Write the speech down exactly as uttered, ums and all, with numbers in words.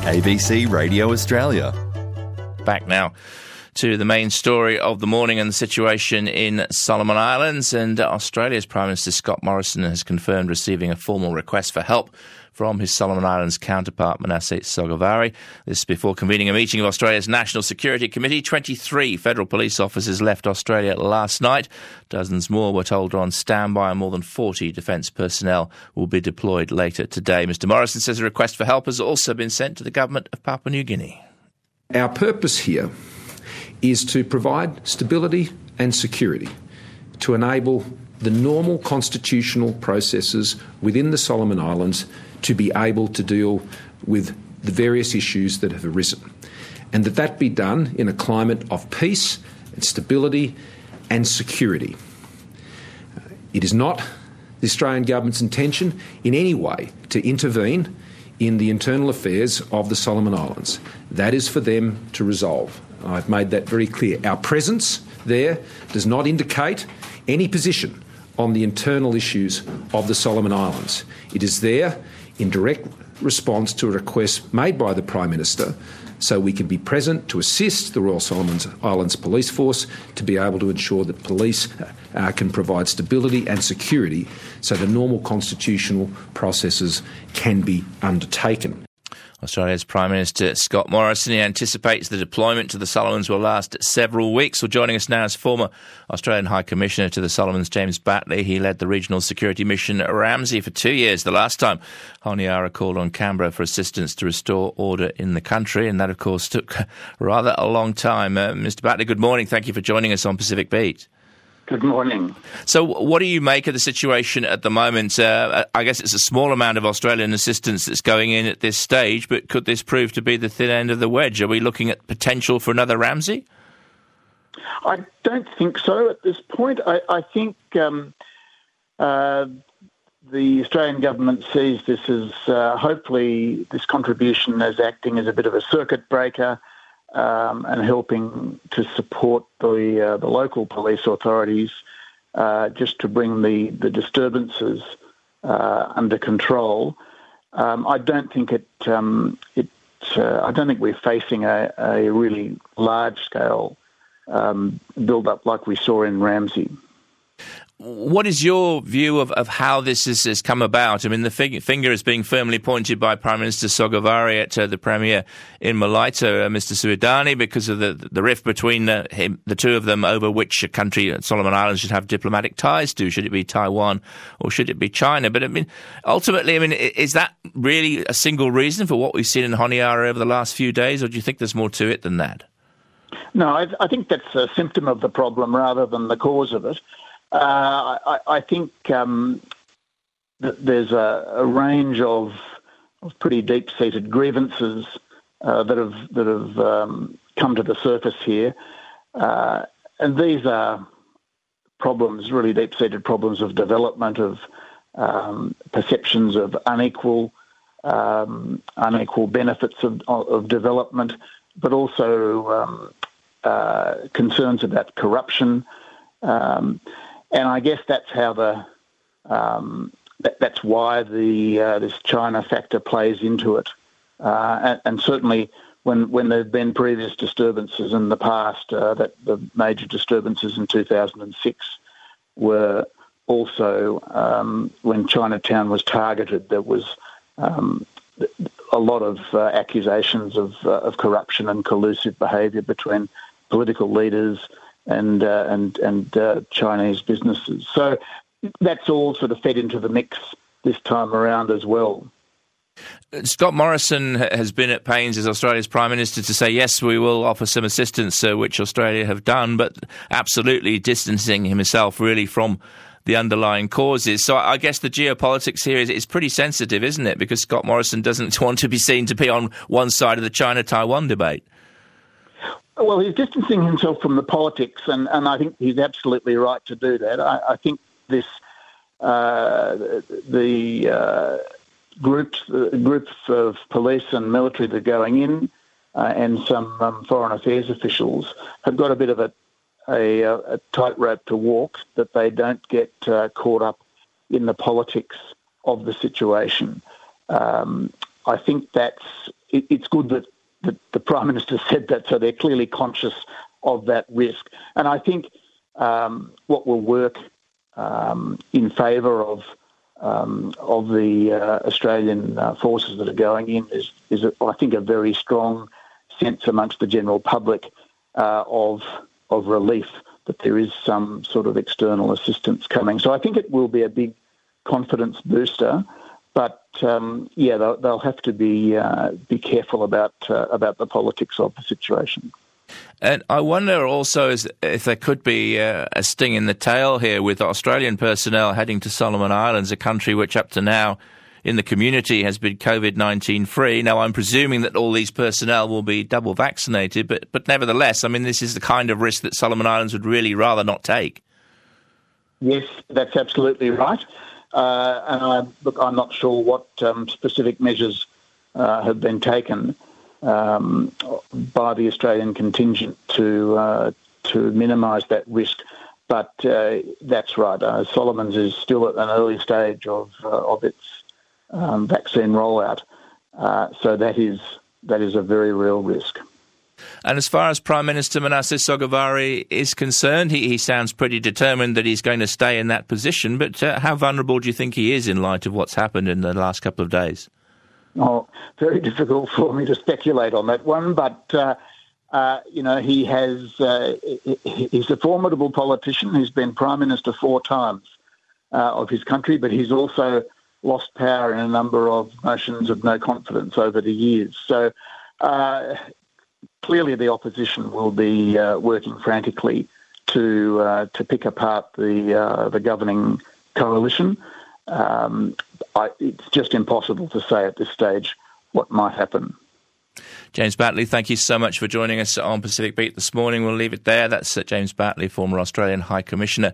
A B C Radio Australia. Back now to the main story of the morning and the situation in Solomon Islands. And Australia's Prime Minister Scott Morrison has confirmed receiving a formal request for help from his Solomon Islands counterpart Manasseh Sogavare. This before convening a meeting of Australia's National Security Committee. twenty-three federal police officers left Australia last night. Dozens more were told are on standby, and more than forty defence personnel will be deployed later today. Mister Morrison says a request for help has also been sent to the government of Papua New Guinea. Our purpose here is to provide stability and security to enable the normal constitutional processes within the Solomon Islands to be able to deal with the various issues that have arisen, and that that be done in a climate of peace and stability and security. It is not the Australian government's intention in any way to intervene in the internal affairs of the Solomon Islands. That is for them to resolve. I've made that very clear. Our presence there does not indicate any position on the internal issues of the Solomon Islands. It is there in direct response to a request made by the Prime Minister so we can be present to assist the Royal Solomon Islands Police Force to be able to ensure that police uh, can provide stability and security so the normal constitutional processes can be undertaken. Australia's Prime Minister Scott Morrison anticipates the deployment to the Solomons will last several weeks. Well, joining us now is former Australian High Commissioner to the Solomons, James Batley. He led the regional security mission at Ramsey for two years, the last time Honiara called on Canberra for assistance to restore order in the country, and that, of course, took rather a long time. Uh, Mister Batley, good morning. Thank you for joining us on Pacific Beat. Good morning. So what do you make of the situation at the moment? Uh, I guess it's a small amount of Australian assistance that's going in at this stage, but could this prove to be the thin end of the wedge? Are we looking at potential for another Ramsey? I don't think so at this point. I, I think um, uh, the Australian government sees this as uh, hopefully this contribution as acting as a bit of a circuit breaker, Um, and helping to support the uh, the local police authorities uh, just to bring the, the disturbances uh, under control. Um, I don't think it um, it uh, I don't think we're facing a, a really large scale um, build up like we saw in Ramsey. What is your view of, of how this is, has come about? I mean, the fig- finger is being firmly pointed by Prime Minister Sogavare at uh, the Premier in Malaita, uh, Mister Suidani, because of the, the rift between uh, him, the two of them over which country Solomon Islands should have diplomatic ties to. Should it be Taiwan or should it be China? But I mean, ultimately, I mean, is that really a single reason for what we've seen in Honiara over the last few days, or do you think there's more to it than that? No, I, I think that's a symptom of the problem rather than the cause of it. Uh, I, I think um, that there's a, a range of, of pretty deep-seated grievances uh, that have that have um, come to the surface here, uh, and these are problems, really deep-seated problems of development, of um, perceptions of unequal um, unequal benefits of, of development, but also um, uh, concerns about corruption. Um, And I guess that's how the um, that, that's why the uh, this China factor plays into it, uh, and, and certainly when when there've been previous disturbances in the past, uh, that the major disturbances in two thousand six were also um, when Chinatown was targeted. There was um, a lot of uh, accusations of uh, of corruption and collusive behaviour between political leaders and uh, and and uh, Chinese businesses. So that's all sort of fed into the mix this time around as well. Scott Morrison has been at pains as Australia's Prime Minister to say, yes, we will offer some assistance, uh, which Australia have done, but absolutely distancing himself really from the underlying causes. So I guess the geopolitics here is, is pretty sensitive, isn't it? Because Scott Morrison doesn't want to be seen to be on one side of the China-Taiwan debate. Well, he's distancing himself from the politics, and, and I think he's absolutely right to do that. I, I think this uh, the uh, groups, the groups of police and military that are going in, uh, and some um, foreign affairs officials have got a bit of a a, a tightrope to walk, that they don't get uh, caught up in the politics of the situation. Um, I think that's it, it's good that the, the Prime Minister said that, so they're clearly conscious of that risk. And I think um, what will work um, in favour of um, of the uh, Australian uh, forces that are going in is, is a, I think, a very strong sense amongst the general public uh, of of relief that there is some sort of external assistance coming. So I think it will be a big confidence booster. But um, yeah, they'll, they'll have to be uh, be careful about uh, about the politics of the situation. And I wonder also if there could be uh, a sting in the tail here with Australian personnel heading to Solomon Islands, a country which up to now in the community has been COVID nineteen free. Now, I'm presuming that all these personnel will be double vaccinated, but but nevertheless, I mean, this is the kind of risk that Solomon Islands would really rather not take. Yes, that's absolutely right. Uh, and I, look, I'm not sure what um, specific measures uh, have been taken um, by the Australian contingent to uh, to minimise that risk. But uh, that's right. Uh, Solomons is still at an early stage of uh, of its um, vaccine rollout, uh, so that is that is a very real risk. And as far as Prime Minister Manasseh Sogavare is concerned, he, he sounds pretty determined that he's going to stay in that position. But uh, how vulnerable do you think he is in light of what's happened in the last couple of days? Oh, very difficult for me to speculate on that one. But, uh, uh, you know, he has, uh, he's a formidable politician. He's been Prime Minister four times uh, of his country, but he's also lost power in a number of motions of no confidence over the years. So, uh, clearly, the opposition will be uh, working frantically to uh, to pick apart the uh, the governing coalition. Um, I, it's just impossible to say at this stage what might happen. James Batley, thank you so much for joining us on Pacific Beat this morning. We'll leave it there. That's uh, James Batley, former Australian High Commissioner